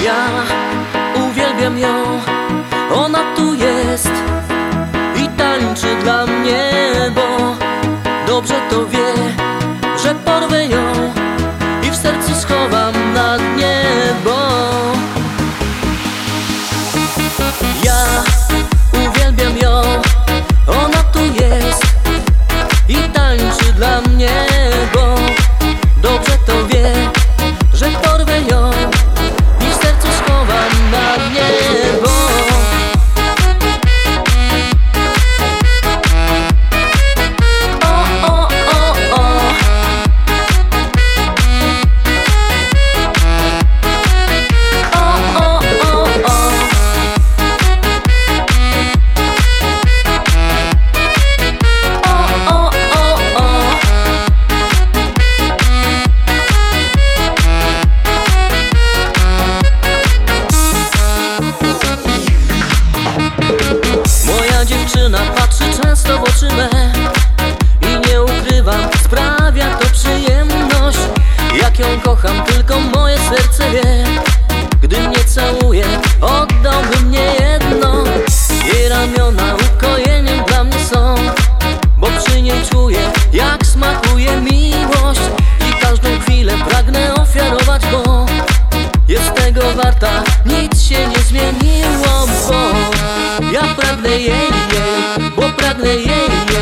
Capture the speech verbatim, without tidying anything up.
Ja uwielbiam ją, ona tu jest i tańczy dla mnie, bo dobrze to wie, że porwę ją i w sercu schowam na dnie, bo ja uwielbiam ją, ona tu jest i tańczy dla mnie, bo dobrze to wie, że porwę ją i w sercu schowam na dnie, bo o, o, o, o. O, o, o, o. O, o, o, o. Moja dziewczyna patrzy często w oczy me i nie ukrywam, sprawia to przyjemność. Jak ją kocham, tylko moje serce wie. Gdy mnie całuje, oddałbym nie jedno. Jej ramiona ukojeniem dla mnie są, bo przy niej czuję, jak smakuje miłość. I każdą chwilę pragnę ofiarować, bo jest tego warta, nic się nie zmieniło, bo ja pragnę jej, jej, bo pragnę jej, jej.